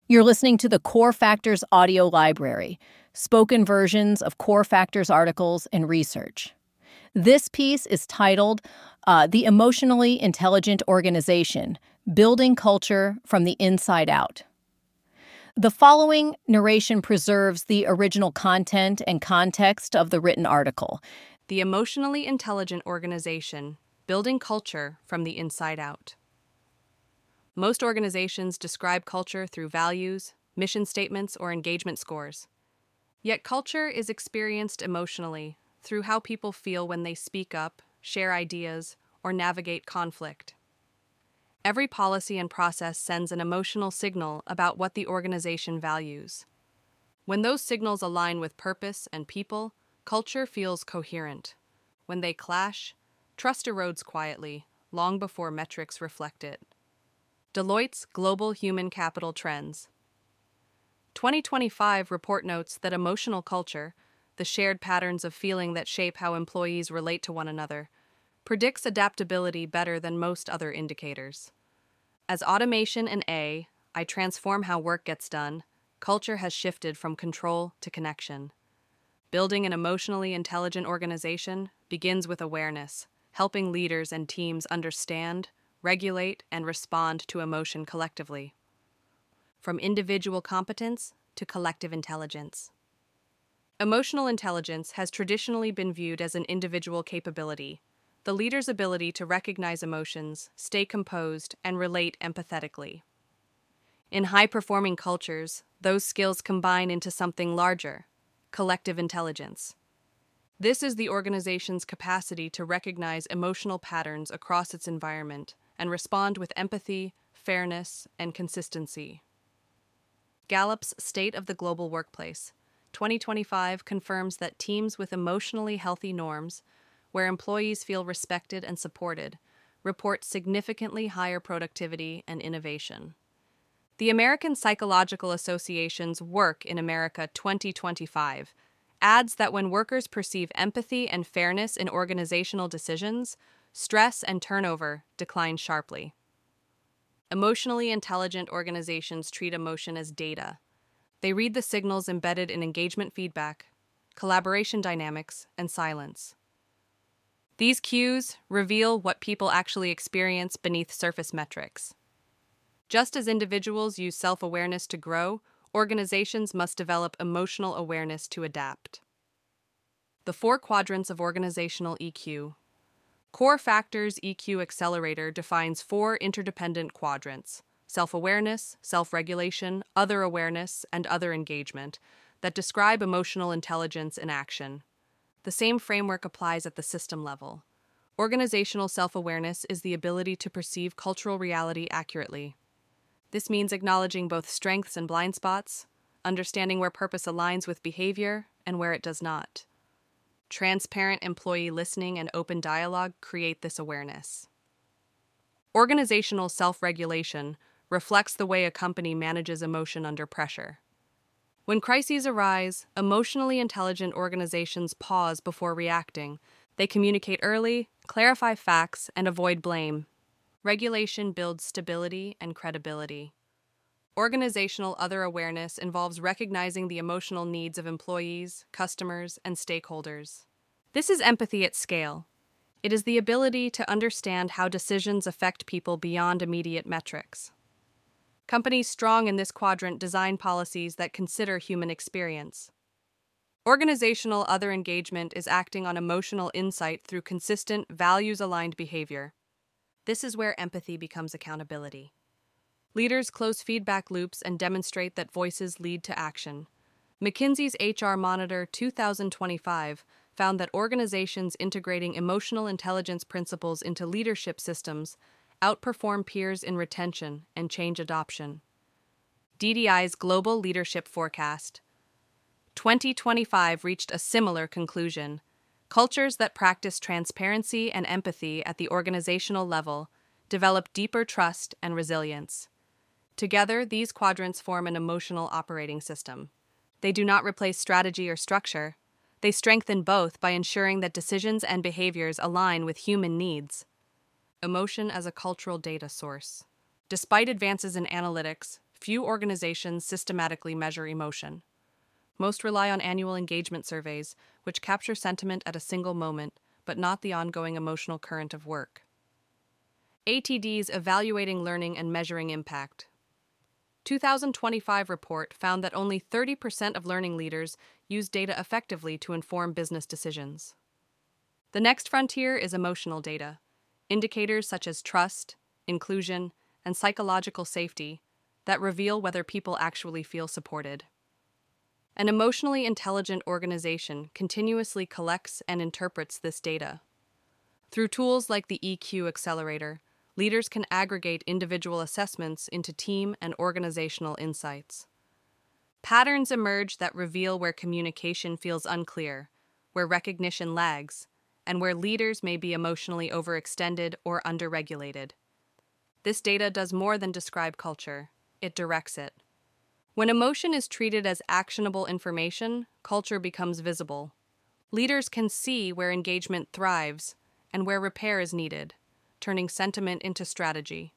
You're listening to the Core Factors audio library, spoken versions of Core Factors articles and research. This piece is titled The Emotionally Intelligent Organization, Building Culture from the Inside Out. The following narration preserves the original content and context of the written article. The Emotionally Intelligent Organization, Building Culture from the Inside Out. Most organizations describe culture through values, mission statements, or engagement scores. Yet culture is experienced emotionally through how people feel when they speak up, share ideas, or navigate conflict. Every policy and process sends an emotional signal about what the organization values. When those signals align with purpose and people, culture feels coherent. When they clash, trust erodes quietly, long before metrics reflect it. Deloitte's Global Human Capital Trends. 2025 report notes that emotional culture, the shared patterns of feeling that shape how employees relate to one another, predicts adaptability better than most other indicators. As automation and AI transform how work gets done, culture has shifted from control to connection. Building an emotionally intelligent organization begins with awareness, helping leaders and teams understand, regulate, and respond to emotion collectively. From individual competence to collective intelligence. Emotional intelligence has traditionally been viewed as an individual capability, the leader's ability to recognize emotions, stay composed, and relate empathetically. In high-performing cultures, those skills combine into something larger, collective intelligence. This is the organization's capacity to recognize emotional patterns across its environment and respond with empathy, fairness, and consistency. Gallup's State of the Global Workplace, 2025 confirms that teams with emotionally healthy norms, where employees feel respected and supported, report significantly higher productivity and innovation. The American Psychological Association's Work in America 2025 adds that when workers perceive empathy and fairness in organizational decisions, stress and turnover decline sharply. Emotionally intelligent organizations treat emotion as data. They read the signals embedded in engagement feedback, collaboration dynamics, and silence. These cues reveal what people actually experience beneath surface metrics. Just as individuals use self-awareness to grow, organizations must develop emotional awareness to adapt. The 4 quadrants of organizational EQ. Core Factors EQ Accelerator defines 4 interdependent quadrants: self-awareness, self-regulation, other awareness, and other engagement, that describe emotional intelligence in action. The same framework applies at the system level. Organizational self-awareness is the ability to perceive cultural reality accurately. This means acknowledging both strengths and blind spots, understanding where purpose aligns with behavior and where it does not. Transparent employee listening and open dialogue create this awareness. Organizational self-regulation reflects the way a company manages emotion under pressure. When crises arise, emotionally intelligent organizations pause before reacting. They communicate early, clarify facts, and avoid blame. Regulation builds stability and credibility. Organizational other awareness involves recognizing the emotional needs of employees, customers, and stakeholders. This is empathy at scale. It is the ability to understand how decisions affect people beyond immediate metrics. Companies strong in this quadrant design policies that consider human experience. Organizational other engagement is acting on emotional insight through consistent, values-aligned behavior. This is where empathy becomes accountability. Leaders close feedback loops and demonstrate that voices lead to action. McKinsey's HR Monitor 2025 found that organizations integrating emotional intelligence principles into leadership systems outperform peers in retention and change adoption. DDI's Global Leadership Forecast 2025 reached a similar conclusion. Cultures that practice transparency and empathy at the organizational level develop deeper trust and resilience. Together, these quadrants form an emotional operating system. They do not replace strategy or structure. They strengthen both by ensuring that decisions and behaviors align with human needs. Emotion as a cultural data source. Despite advances in analytics, Few organizations systematically measure emotion. Most rely on annual engagement surveys, which capture sentiment at a single moment, but not the ongoing emotional current of work. ATD's Evaluating Learning and Measuring Impact. 2025 report found that only 30% of learning leaders use data effectively to inform business decisions. The next frontier is emotional data. Indicators such as trust, inclusion, and psychological safety that reveal whether people actually feel supported. An emotionally intelligent organization continuously collects and interprets this data. Through tools like the EQ Accelerator, leaders can aggregate individual assessments into team and organizational insights. Patterns emerge that reveal where communication feels unclear, where recognition lags, and where leaders may be emotionally overextended or underregulated. This data does more than describe culture, it directs it. When emotion is treated as actionable information, culture becomes visible. Leaders can see where engagement thrives and where repair is needed, turning sentiment into strategy.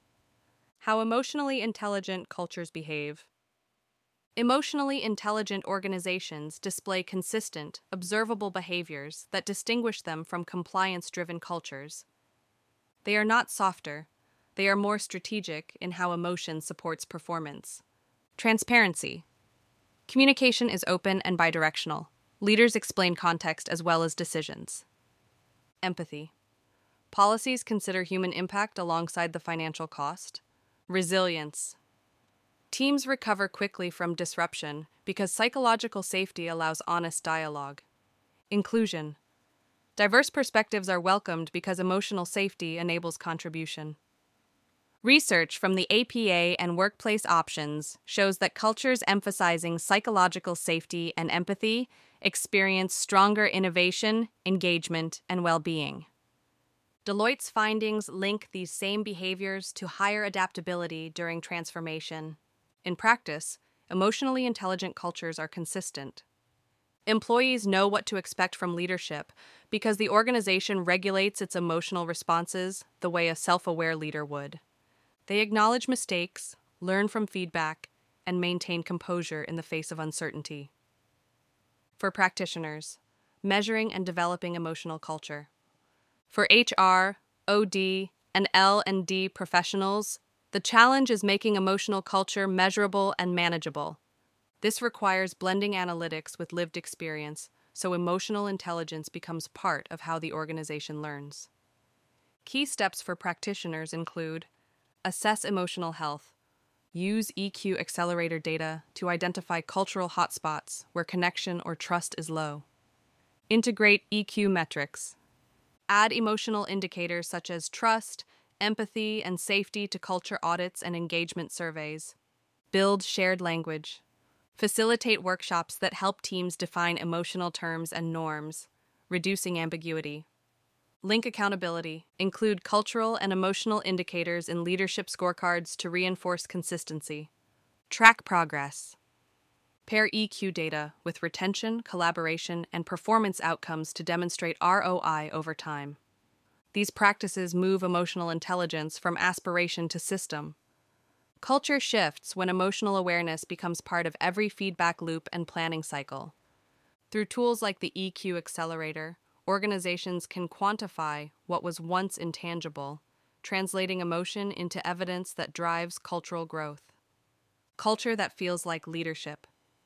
How emotionally intelligent cultures behave. Emotionally intelligent organizations display consistent, observable behaviors that distinguish them from compliance-driven cultures. They are not softer, they are more strategic in how emotion supports performance. Transparency. Communication is open and bidirectional. Leaders explain context as well as decisions. Empathy. Policies consider human impact alongside the financial cost. Resilience. Teams recover quickly from disruption because psychological safety allows honest dialogue. Inclusion. Diverse perspectives are welcomed because emotional safety enables contribution. Research from the APA and Workplace Options shows that cultures emphasizing psychological safety and empathy experience stronger innovation, engagement, and well-being. Deloitte's findings link these same behaviors to higher adaptability during transformation. In practice, emotionally intelligent cultures are consistent. Employees know what to expect from leadership because the organization regulates its emotional responses the way a self-aware leader would. They acknowledge mistakes, learn from feedback, and maintain composure in the face of uncertainty. For practitioners, measuring and developing emotional culture. For HR, OD, and L&D professionals, the challenge is making emotional culture measurable and manageable. This requires blending analytics with lived experience, so emotional intelligence becomes part of how the organization learns. Key steps for practitioners include: assess emotional health. Use EQ Accelerator data to identify cultural hotspots where connection or trust is low. Integrate EQ metrics. Add emotional indicators such as trust, empathy, and safety to culture audits and engagement surveys. Build shared language. Facilitate workshops that help teams define emotional terms and norms, reducing ambiguity. Link accountability. Include cultural and emotional indicators in leadership scorecards to reinforce consistency. Track progress. Pair EQ data with retention, collaboration, and performance outcomes to demonstrate ROI over time. These practices move emotional intelligence from aspiration to system. Culture shifts when emotional awareness becomes part of every feedback loop and planning cycle. Through tools like the EQ Accelerator, organizations can quantify what was once intangible, translating emotion into evidence that drives cultural growth. Culture that feels like leadership.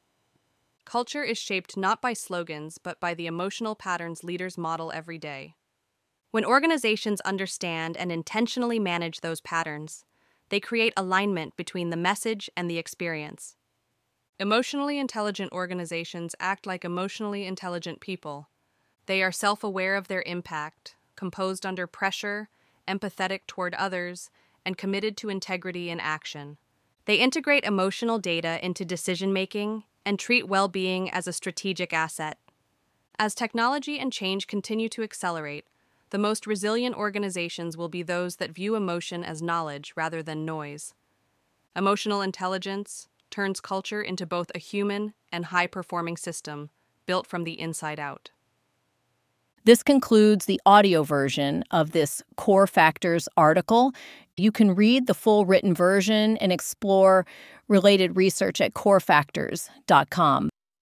Culture is shaped not by slogans, but by the emotional patterns leaders model every day. When organizations understand and intentionally manage those patterns, they create alignment between the message and the experience. Emotionally intelligent organizations act like emotionally intelligent people. They are self-aware of their impact, composed under pressure, empathetic toward others, and committed to integrity in action. They integrate emotional data into decision-making and treat well-being as a strategic asset. As technology and change continue to accelerate, the most resilient organizations will be those that view emotion as knowledge rather than noise. Emotional intelligence turns culture into both a human and high-performing system built from the inside out. This concludes the audio version of this Core Factors article. You can read the full written version and explore related research at corefactors.com.